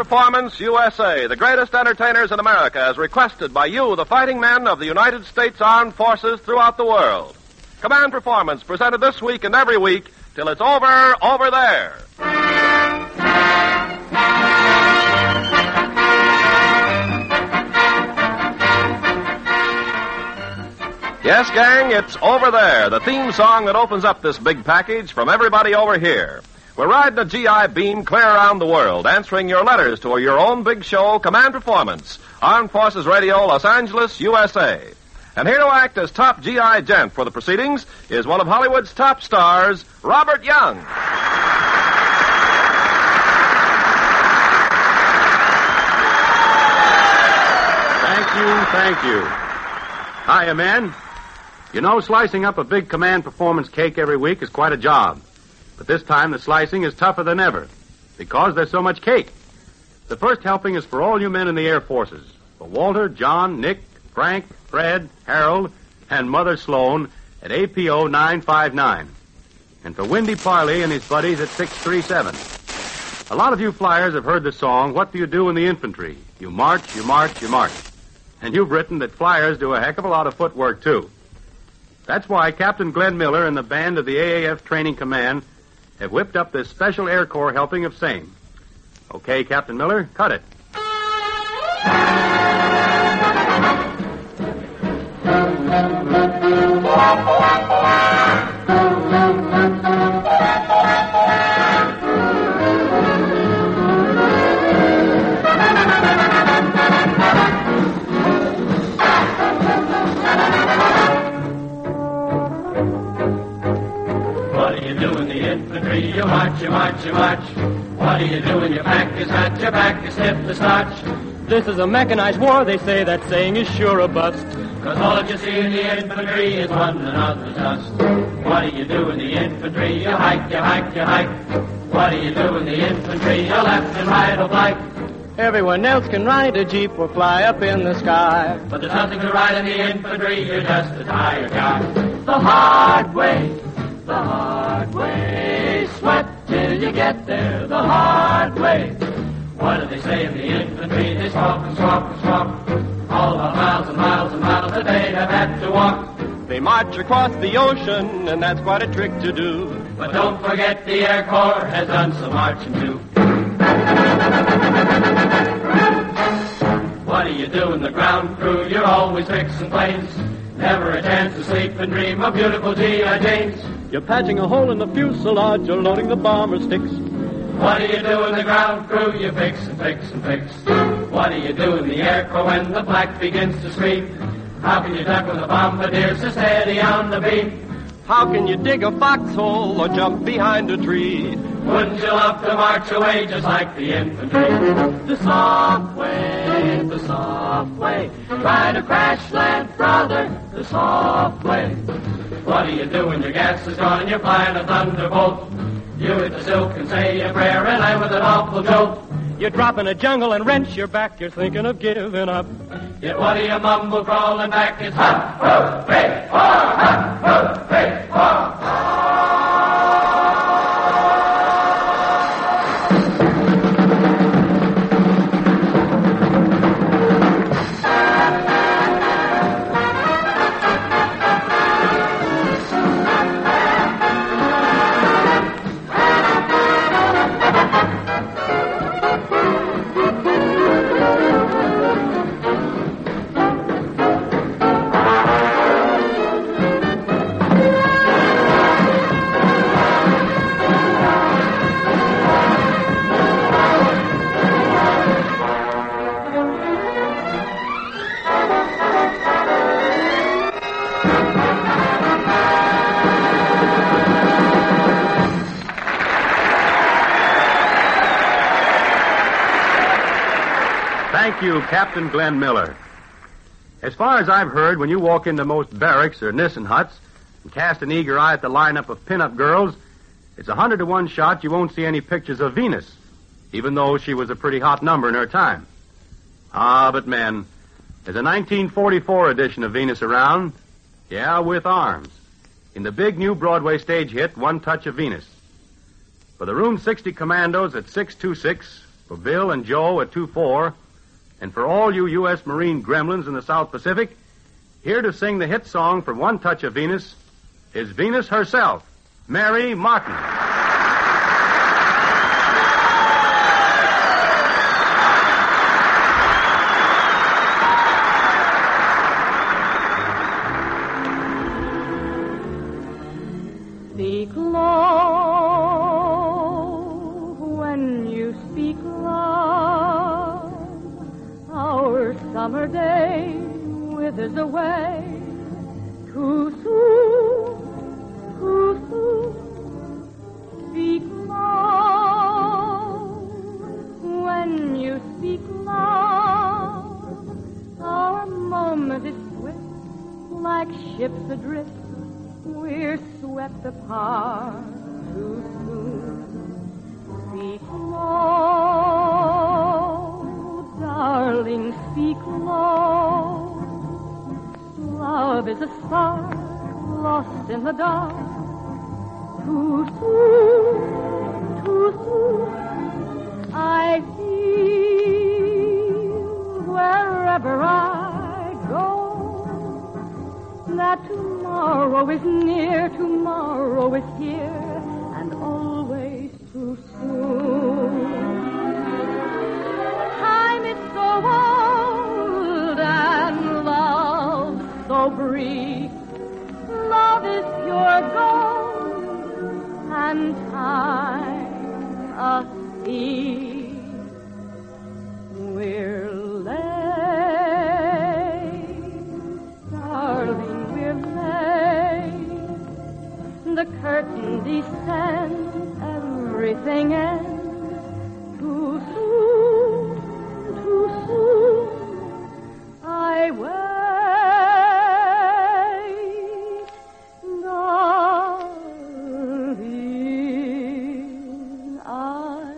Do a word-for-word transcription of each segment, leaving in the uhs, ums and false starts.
Performance U S A, the greatest entertainers in America, as requested by you, the fighting men of the United States Armed Forces throughout the world. Command Performance, presented this week and every week till it's over, over there. Yes, gang, it's Over There, the theme song that opens up this big package from everybody over here. We're riding a G I beam clear around the world, answering your letters to your own big show, Command Performance, Armed Forces Radio, Los Angeles, U S A. And here to act as top G I gent for the proceedings is one of Hollywood's top stars, Robert Young. Thank you, thank you. Hiya, men. You know, slicing up a big Command Performance cake every week is quite a job. But this time the slicing is tougher than ever because there's so much cake. The first helping is for all you men in the Air Forces. For Walter, John, Nick, Frank, Fred, Harold, and Mother Sloan at A P O nine five nine. And for Windy Parley and his buddies at six three seven. A lot of you flyers have heard the song, What Do You Do in the Infantry? You march, you march, you march. And you've written that flyers do a heck of a lot of footwork, too. That's why Captain Glenn Miller and the band of the A A F Training Command have whipped up this special Air Corps helping of same. Okay, Captain Miller, cut it. You march, you march, you march. What do you do when your back is hot, your back is stiff to starch? This is a mechanized war, they say. That saying is sure a bust. Cause all that you see in the infantry is one another's dust. What do you do in the infantry? You hike, you hike, you hike. What do you do in the infantry? You left and right oblique. Everyone else can ride a jeep or fly up in the sky. But there's nothing to ride in the infantry, you're just a tired guy. The hard way, the hard way. Sweat till you get there, the hard way. What do they say in the infantry? They swap and swap and swap. All the miles and miles and miles that they have had to walk. They march across the ocean, and that's quite a trick to do. But don't forget the Air Corps has done some marching too. What do you do in the ground crew? You're always fixing planes. Never a chance to sleep and dream of beautiful G I Janes. You're patching a hole in the fuselage, you're loading the bomber sticks. What do you do in the ground crew? You fix and fix and fix. What do you do in the Air Corps when the flak begins to scream? How can you duck when the bombardiers are steady on the beam? How can you dig a foxhole or jump behind a tree? Wouldn't you love to march away just like the infantry? The soft way, the soft way. Try to crash land, brother, the soft way. What do you do when your gas is gone and you're flying a thunderbolt? You hit the silk and say a prayer and land with an awful jolt. You drop in a jungle and wrench your back, you're thinking of giving up. Yet what do you mumble crawling back? It's ha, ho, hey, ha, ha, ho, hey, ha, ha. Thank you, Captain Glenn Miller. As far as I've heard, when you walk into most barracks or Nissen huts and cast an eager eye at the lineup of pin-up girls, it's a hundred to one shot you won't see any pictures of Venus, even though she was a pretty hot number in her time. Ah, but men, there's a nineteen forty-four edition of Venus around. Yeah, with arms. In the big new Broadway stage hit, One Touch of Venus. For the Room sixty Commandos at six two six, For Bill and Joe at two four, and for all you U S Marine gremlins in the South Pacific, here to sing the hit song from One Touch of Venus is Venus herself, Mary Martin. Speak low when you speak loud. Our summer day withers away. Too soon, too soon. Speak low when you speak loud. Our moment is swift, like ships adrift. We're swept apart too soon. Speak low, darling, speak low. Love is a spark lost in the dark. Too soon, too soon. I feel wherever I go that tomorrow is near, tomorrow is here, and always too soon. Time is so old and love so brief. Love is pure gold and time a thief. We're late, darling. The curtain descends, everything ends. Too soon, too soon, I wait, darling, I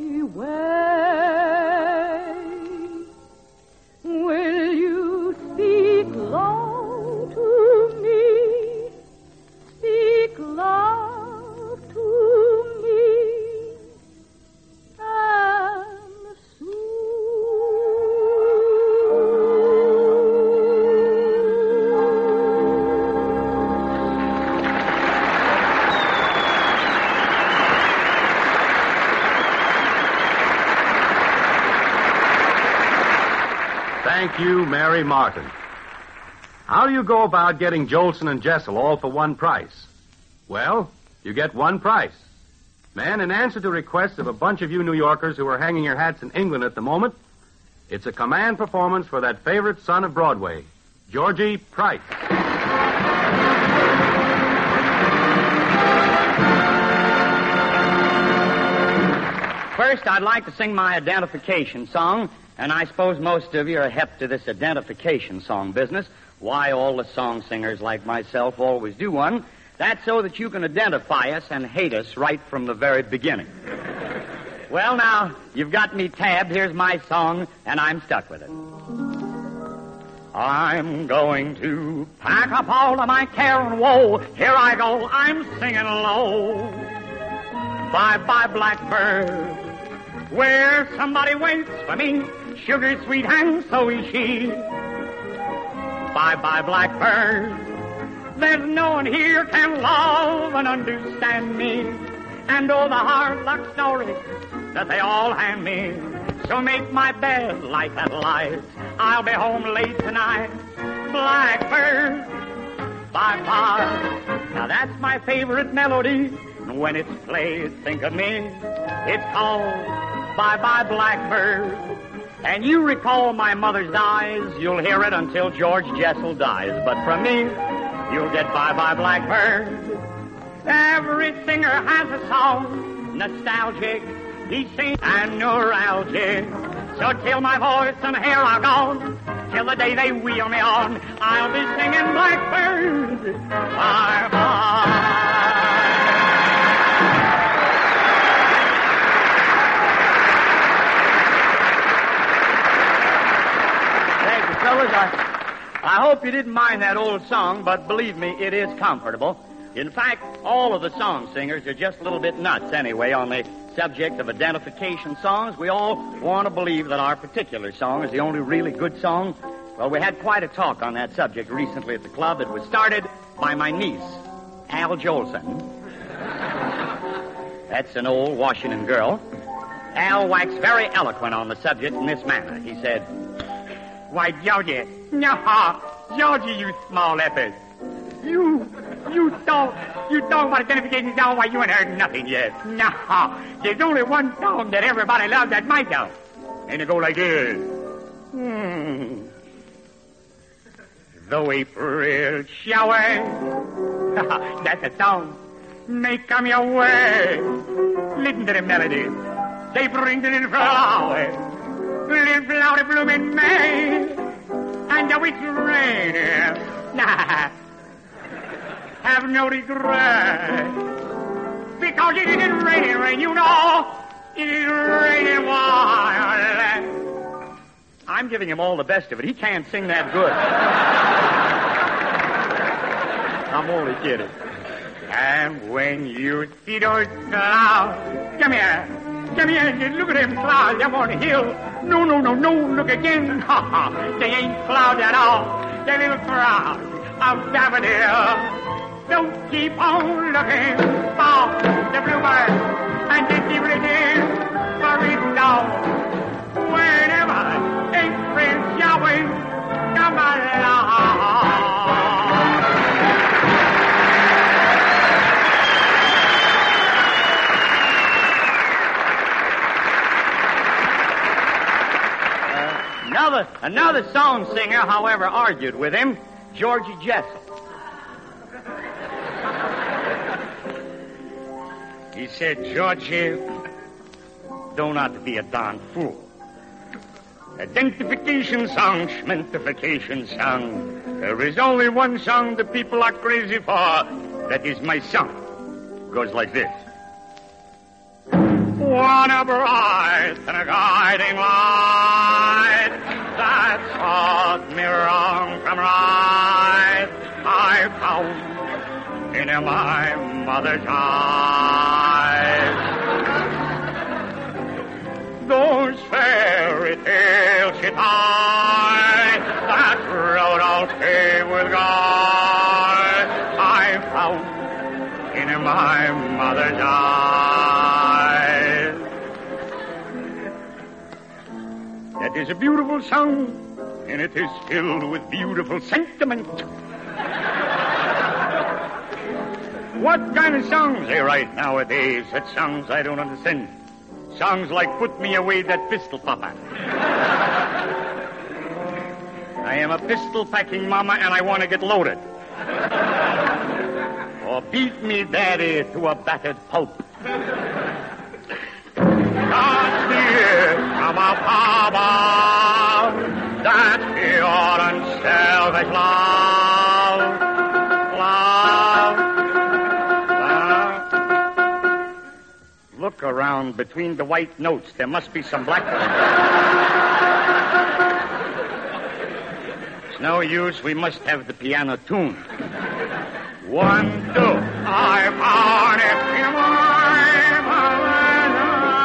wait. Will you speak low to me? Speak love to me, and Thank you, Mary Martin. How do you go about getting Jolson and Jessel all for one price? Well, you get one price. Man, in answer to requests of a bunch of you New Yorkers who are hanging your hats in England at the moment, it's a command performance for that favorite son of Broadway, Georgie Price. First, I'd like to sing my identification song, and I suppose most of you are hep to this identification song business. Why, all the song singers like myself always do one. That's so that you can identify us and hate us right from the very beginning. Well, now, you've got me tabbed. Here's my song, and I'm stuck with it. I'm going to pack up all of my care and woe. Here I go, I'm singing low. Bye-bye, blackbird, where somebody waits for me. Sugar sweet and so is she. Bye-bye, blackbird, there's no one here can love and understand me. And oh, the hard luck stories that they all hand me. So make my bed like that light. I'll be home late tonight. Blackbird, bye-bye. Now that's my favorite melody. And when it's played, think of me. It's called Bye-Bye Blackbird. And you recall my mother's dies. You'll hear it until George Jessel dies. But from me, you'll get Bye-Bye Blackbird. Every singer has a song, nostalgic, he sings, and neuralgic. So till my voice and hair are gone, till the day they wheel me on, I'll be singing Blackbird. Bye-bye. Thank you, fellas. I, I hope you didn't mind that old song, but believe me, it is comfortable. In fact, all of the song singers are just a little bit nuts anyway on the subject of identification songs. We all want to believe that our particular song is the only really good song. Well, we had quite a talk on that subject recently at the club. It was started by my niece, Al Jolson. That's an old Washington girl. Al waxed very eloquent on the subject in this manner. He said, "Why, Georgie, no, Georgie, you small effort. You, you talk, you talk about identification song while you ain't heard nothing yet. No, there's only one song that everybody loves, that's my song. And it go like this. Hmm. Though April shower, that's a song. May come your way. Listen to the melody. They bring the little flower, little flower bloom in May, and though it's raining, nah, have no regret, because it isn't raining rain, you know, it is raining wild. I'm giving him all the best of it. He can't sing that good. I'm only kidding. And when you see those clouds, come here. Come here, look at them clouds up on the hill. No, no, no, no, look again. Ha, ha. They ain't clouds at all. They're little clouds of daffodil. So keep on looking for the bluebird and just keep looking for his dog. Whenever April showers come along. Another, another song singer, however, argued with him, Georgie Jessel. He said, "Georgie, do not be a darn fool. Identification song, schmentification song. There is only one song the people are crazy for. That is my song. It goes like this. One a bright and a guiding light that taught me wrong from right, I found in my mother's eyes. Those fairy tales she tied that wrote all paved with gold, I found in my mother's eyes. That is a beautiful song, and it is filled with beautiful sentiment. What kind of songs they write nowadays? Such songs I don't understand. Songs like Put Me Away That Pistol, Papa. I am a pistol-packing mama, and I want to get loaded. Or Beat Me, Daddy, to a battered pulp. God's dear from our Papa, that's pure unselfish love, love, love. Look around between the white notes. There must be some black ones. It's no use. We must have the piano tuned. One, two. I found it in my mother's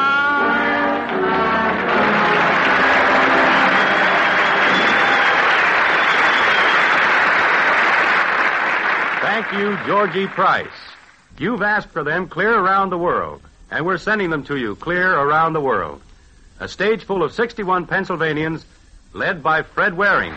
eyes. Thank you, Georgie Price. You've asked for them clear around the world, and we're sending them to you clear around the world. A stage full of sixty-one Pennsylvanians, led by Fred Waring.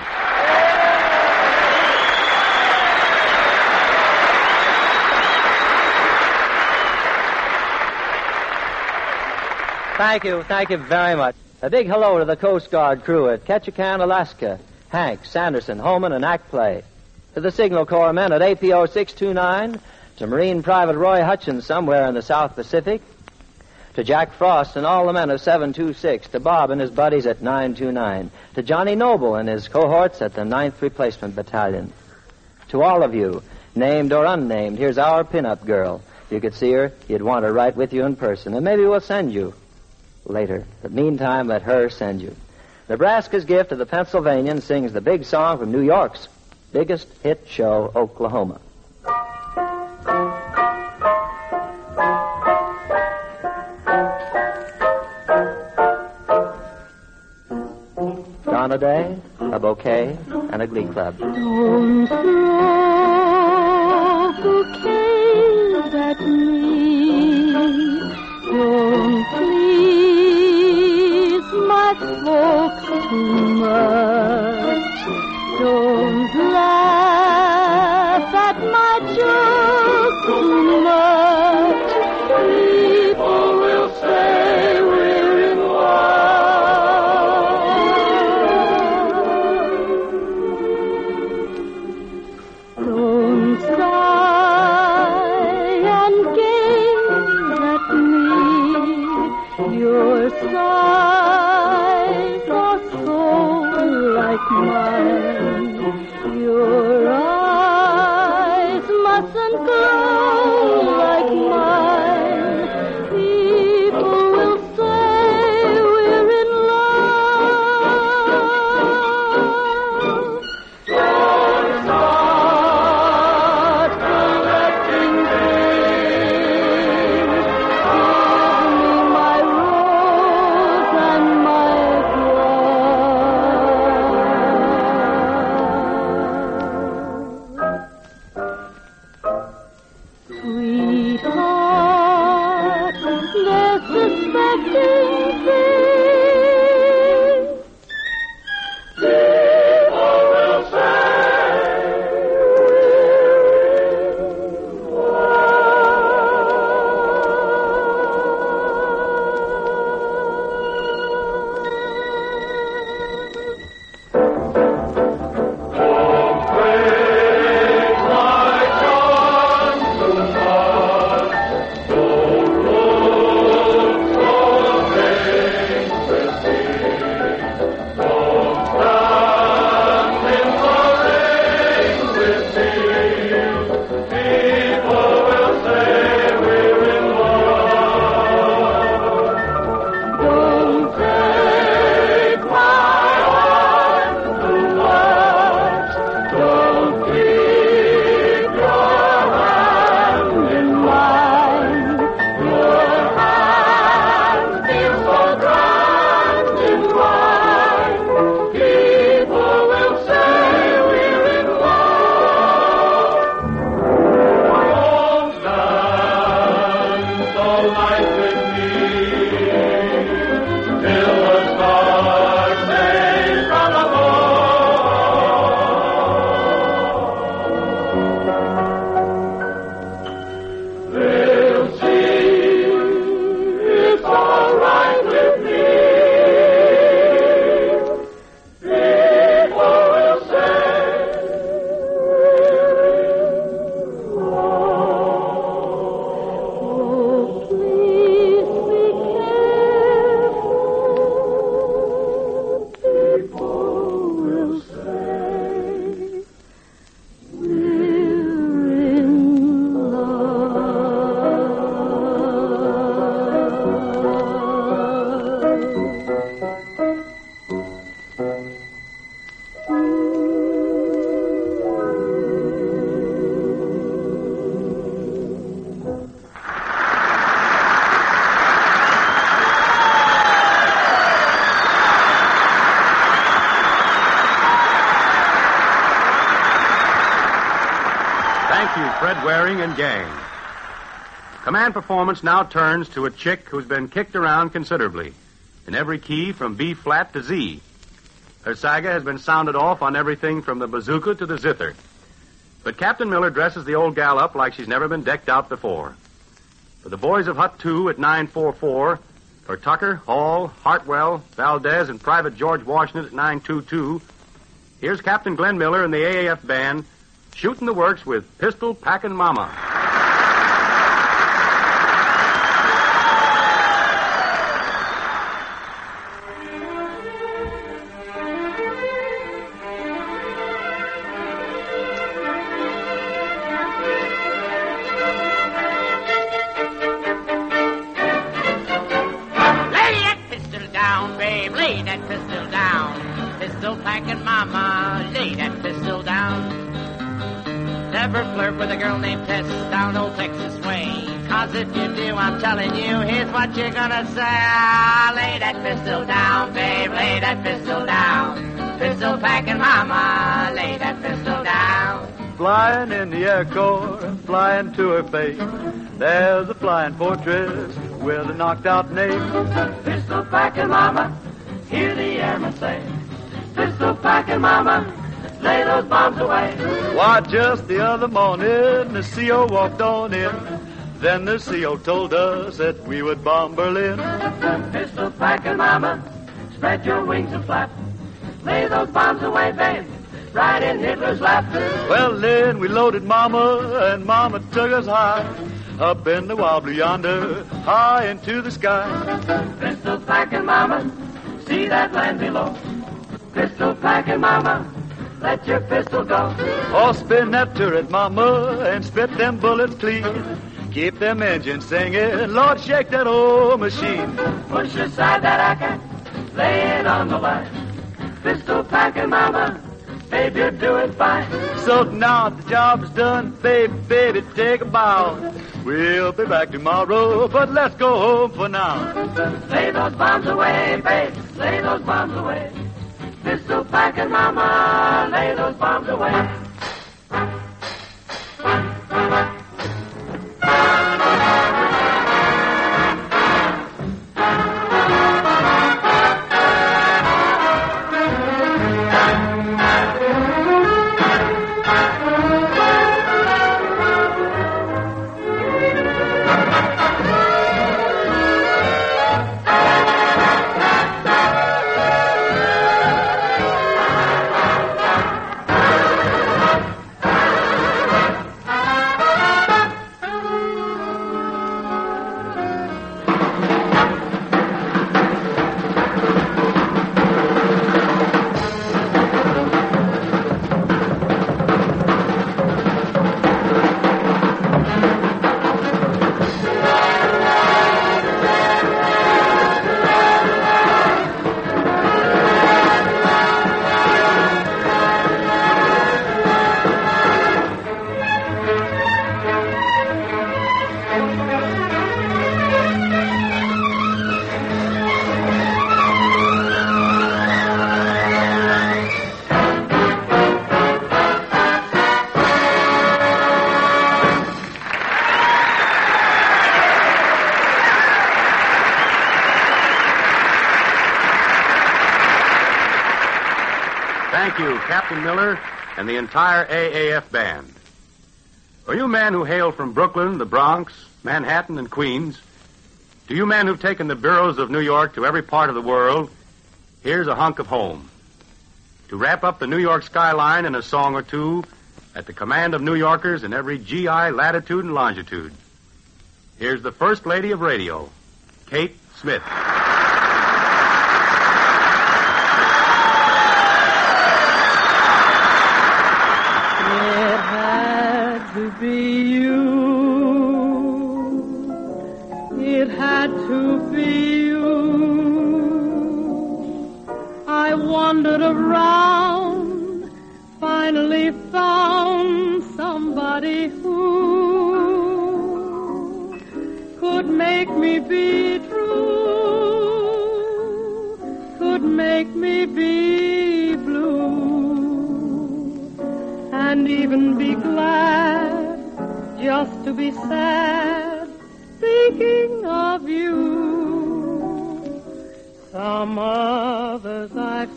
Thank you, thank you very much. A big hello to the Coast Guard crew at Ketchikan, Alaska. Hank, Sanderson, Holman, and Act Play. To the Signal Corps men at A P O six two nine. To Marine Private Roy Hutchins somewhere in the South Pacific. To Jack Frost and all the men of seven two six. To Bob and his buddies at nine two nine. To Johnny Noble and his cohorts at the ninth Replacement Battalion. To all of you, named or unnamed, here's our pin-up girl. If you could see her, you'd want her right with you in person. And maybe we'll send you later. But meantime, let her send you. Nebraska's gift to the Pennsylvanian sings the big song from New York's biggest hit show, Oklahoma. on a day, a bouquet, and a glee club. Don't throw bouquets at me. Don't please my folks too much. Don't laugh at my jokes too much. People will say we're in love. Don't sigh and gaze at me. Your sighs are so like mine. Your eyes mustn't glow like mine. People will say we're in love. Don't start collecting things. Give me my rose and my glove. Sweetheart, there's suspecting things. People will say don't take my arm too much. Don't keep your hand in mine. Your hand feels so grand in mine. People will say we're in love. Don't stand so light with me till the stars say from above. They'll see it's all right with me. People will say oh, please be careful. People will say we're in Thank you, Fred Waring and gang. Command performance now turns to a chick who's been kicked around considerably, in every key from B flat to Z. Her saga has been sounded off on everything from the bazooka to the zither. But Captain Miller dresses the old gal up like she's never been decked out before. For the boys of Hut two at nine four four, for Tucker, Hall, Hartwell, Valdez, and Private George Washington at nine two two, here's Captain Glenn Miller and the A A F band shooting the works with Pistol Packin' Mama. Lay that pistol down. Pistol packing mama, lay that pistol down. Never flirt with a girl named Tess down old Texas way. Cause if you do, I'm telling you, here's what you're gonna say. Ah, lay that pistol down, babe, lay that pistol down. Pistol packing mama, lay that pistol down. Flying in the air core, flying to her face. There's a flying fortress with a knocked out name. Pistol packing mama, hear the airman say. Pistol packing mama, lay those bombs away. Why, just the other morning, the C O walked on in. Then the C O told us that we would bomb Berlin. Pistol packing mama, spread your wings and flap. Lay those bombs away, babe, right in Hitler's lap. Well, then we loaded Mama, and Mama took us high, up in the wobbly yonder, high into the sky. Pistol packing mama, see that land below. Pistol packing mama, let your pistol go. Oh, spin that turret, Mama, and spit them bullets clean. Keep them engines singing, Lord, shake that old machine. Push aside that acker, lay it on the line. Pistol packing mama, babe, you're doing fine. So now the job's done, baby, baby, take a bow. We'll be back tomorrow, but let's go home for now. Lay those bombs away, babe, lay those bombs away. Pistol packing mama, lay those bombs away. Thank you, Captain Miller and the entire A A F band. For you men who hail from Brooklyn, the Bronx, Manhattan, and Queens, to you men who've taken the bureaus of New York to every part of the world, here's a hunk of home. To wrap up the New York skyline in a song or two, at the command of New Yorkers in every G I latitude and longitude, here's the First Lady of Radio, Kate Smith. To be you, it had to be you. I wandered around, finally found somebody who could make me be true, could make me be blue, and even be glad just to be sad, thinking of you. Some others I've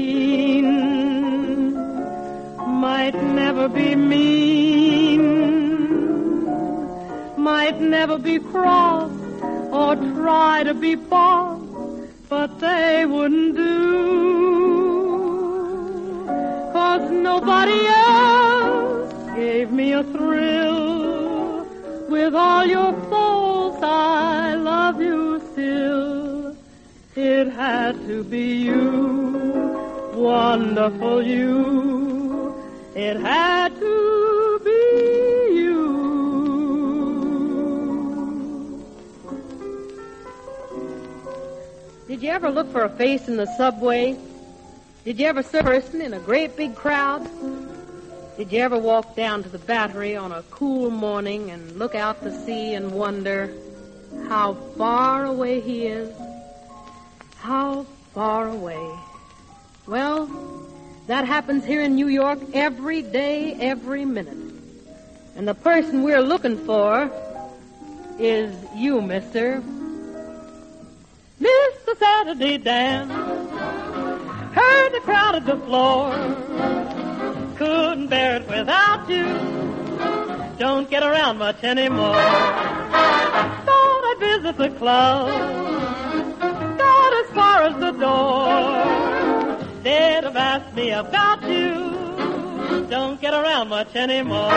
seen might never be mean, might never be cross or try to be boss, but they wouldn't do, 'cause nobody else gave me a thrill. With all your faults, I love you still. It had to be you, wonderful you. It had to be you. Did you ever look for a face in the subway? Did you ever see a person in a great big crowd? Did you ever walk down to the Battery on a cool morning and look out to sea and wonder how far away he is? How far away? Well, That happens here in New York every day, every minute. And the person we're looking for is you, mister. Mister Saturday Dan. Heard the crowd at the floor. Couldn't bear it without you. Don't get around much anymore. Thought I'd visit the club. Got as far as the door. They'd have asked me about you. Don't get around much anymore.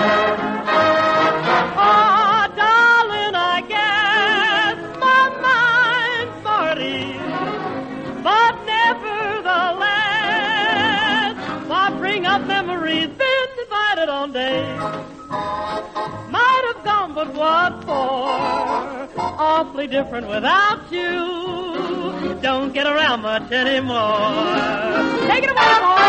Oh, darling, I guess my mind's forty. But nevertheless, why bring up memories been divided on days? Might have gone, but what for? Awfully different without you. Don't get around much anymore. Take it away, boy.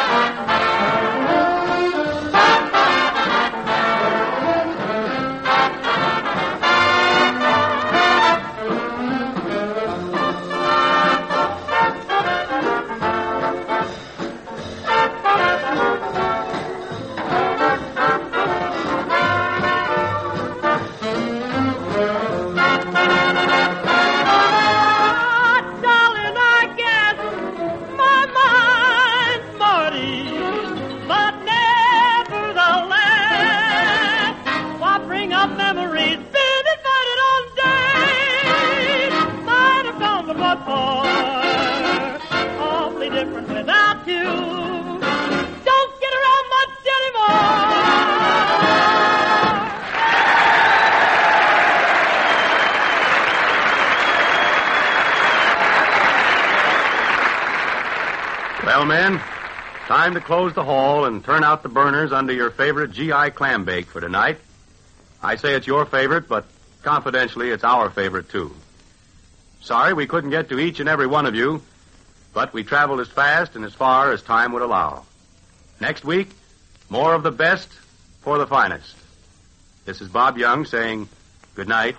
Well, men, time to close the hall and turn out the burners under your favorite G I clam bake for tonight. I say it's your favorite, but confidentially, it's our favorite, too. Sorry we couldn't get to each and every one of you, but we traveled as fast and as far as time would allow. Next week, more of the best for the finest. This is Bob Young saying good night.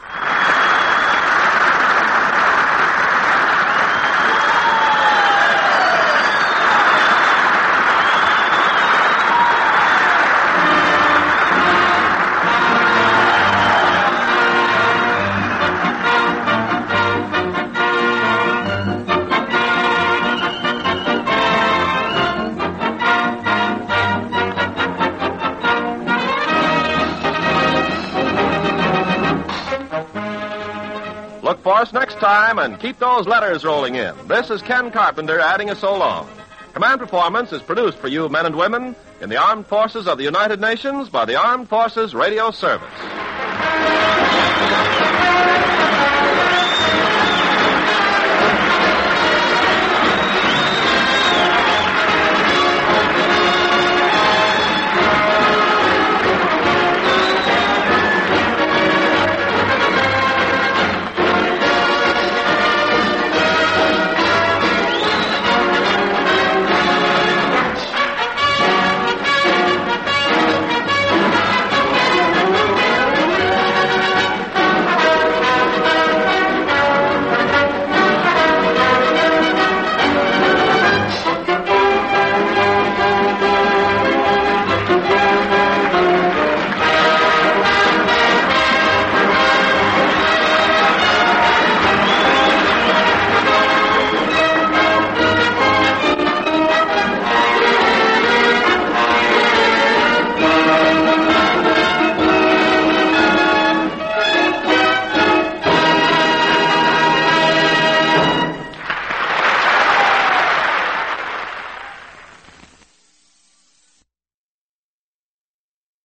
Look for us next time and keep those letters rolling in. This is Ken Carpenter adding a so long. Command Performance is produced for you men and women in the Armed Forces of the United Nations by the Armed Forces Radio Service.